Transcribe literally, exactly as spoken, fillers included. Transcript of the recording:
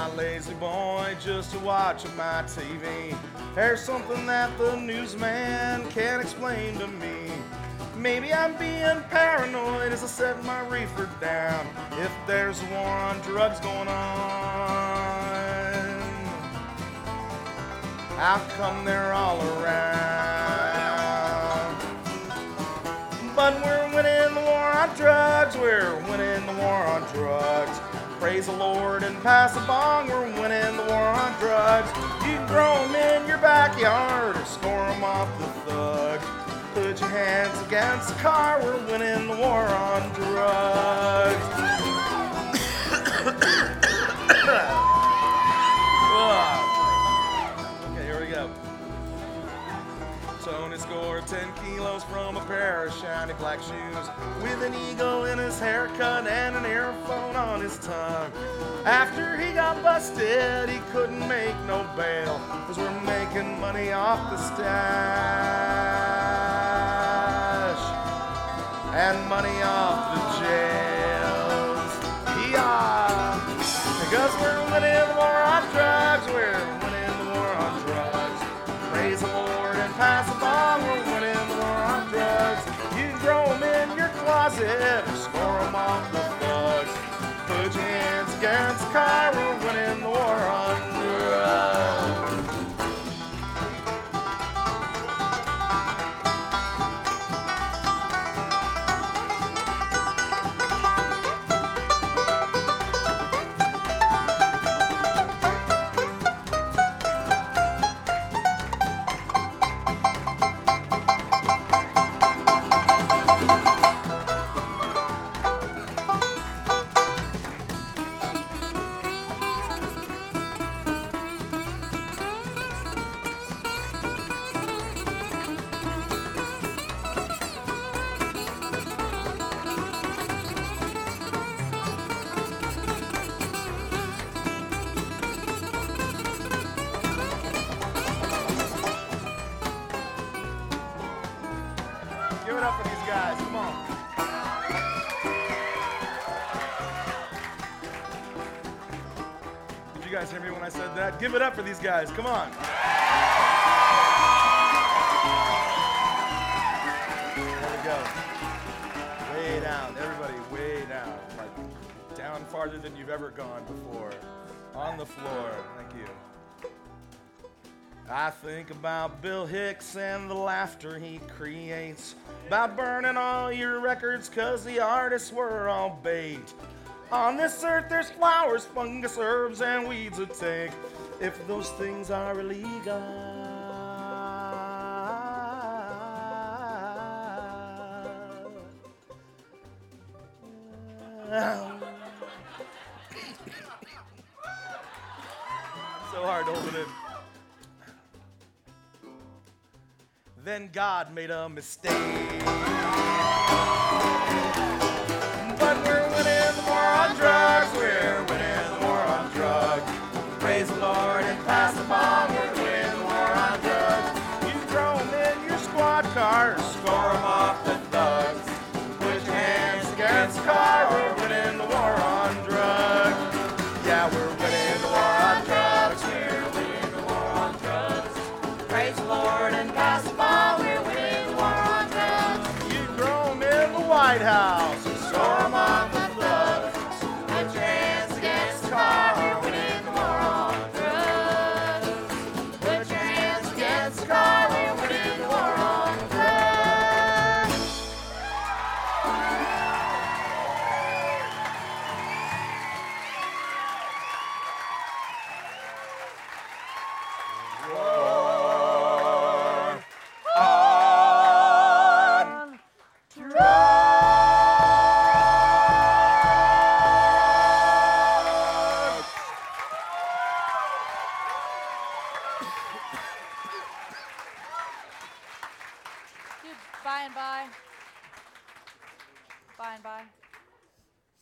my lazy boy just to watch my T V. There's something that the newsman can't explain to me. Maybe I'm being paranoid as I set my reefer down. If there's a war on drugs going on, how come they're all around? But we're winning the war on drugs, we're winning the war on drugs. Praise the Lord and pass the bong, we're winning the war on drugs. You can grow them in your backyard or score them off the thugs. Put your hands against the car, we're winning the war on drugs. Okay, here we go. Tony scored ten kilos from a pair of shiny black shoes, with an eagle in his haircut and an earphone on his tongue. After he got busted, he couldn't make no bail, 'cause we're making money off the stash and money off the jails. Yeah, because we're winning the war on drugs, we're winning the war on drugs. Praise the Lord and pass the bong, we're winning the war on drugs. You can grow them in your closet or score them off the thugs. Put your hands against the car, we're winning the war on drugs. Give it up for these guys, come on. Did you guys hear me when I said that? Give it up for these guys, come on. There we go. Way down, everybody, way down. Like down farther than you've ever gone before. On the floor, thank you. I think about Bill Hicks and the laughter he creates, about burning all your records 'cause the artists were all bait. On this earth there's flowers, fungus, herbs, and weeds to take, if those things are illegal. So hard to hold it in. Then God made a mistake. But we're winning the war on drugs, we're winning the war on drugs. Praise the Lord and pass the bong, we're winning the war on drugs. You throw them in your squad car, score them off the thugs. Put your hands against the car, we're winning the war on drugs. Yeah, we're winning the war on drugs, we're winning the war on drugs. Praise the Lord and pass the bong, we're winning the war on drugs. You throw them in the White House.